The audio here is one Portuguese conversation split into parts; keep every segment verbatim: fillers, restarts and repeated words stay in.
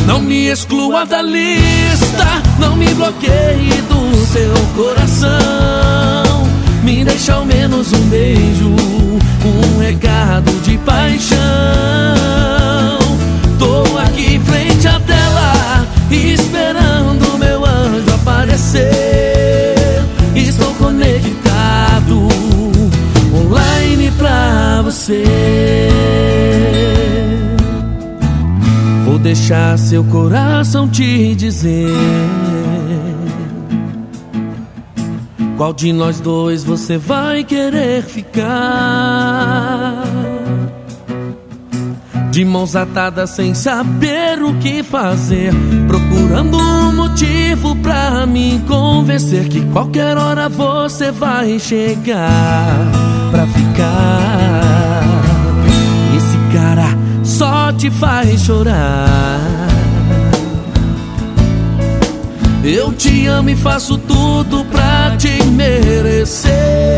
Não me exclua da lista, não me bloqueie do seu coração. Me deixa ao menos um beijo, um recado de paixão. Tô aqui frente à tela, esperando meu anjo aparecer. Estou conectado online pra você. Vou deixar seu coração te dizer qual de nós dois você vai querer ficar. De mãos atadas sem saber o que fazer, procurando um motivo pra me convencer que qualquer hora você vai chegar pra ficar. Esse cara só te faz chorar. Eu te amo e faço tudo pra te merecer.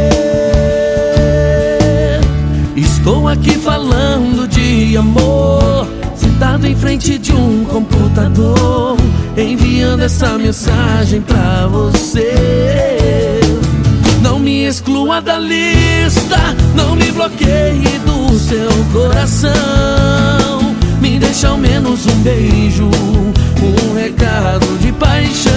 Estou aqui falando de amor, sentado em frente de um computador, enviando essa mensagem pra você. Não me exclua da lista, não me bloqueie do seu coração. Me deixa ao menos um beijo, um recado de paixão.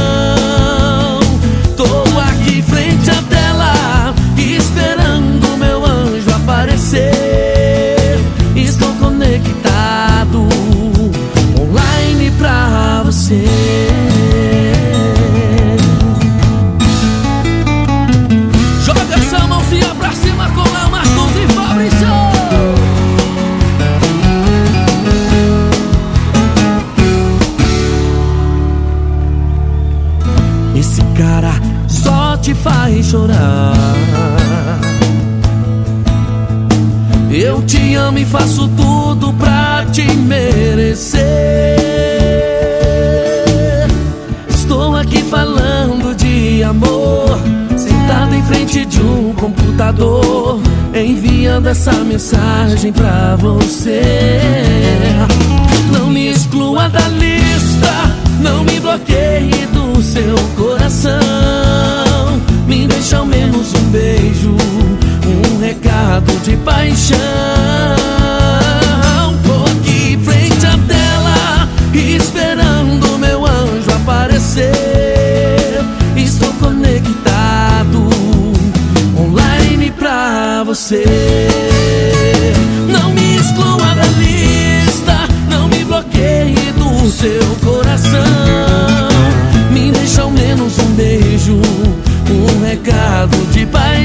Tô aqui frente à tela, esperando meu anjo aparecer. Estou conectado online pra você. Joga essa mãozinha pra cima com Léo Marcos e Fabrício. Esse cara só te faz chorar. Eu te amo e faço tudo pra te merecer. Estou aqui falando de amor, sentado em frente de um computador, enviando essa mensagem pra você. Não me exclua da lista, não me bloqueie do seu coração. Me deixa ao menos um beijo, um recado de paixão. Tô aqui frente à tela, esperando meu anjo aparecer. Estou conectado online pra você. Não me exclua da lista, não me bloqueie do seu coração. Me deixa ao menos um beijo, um recado de paixão.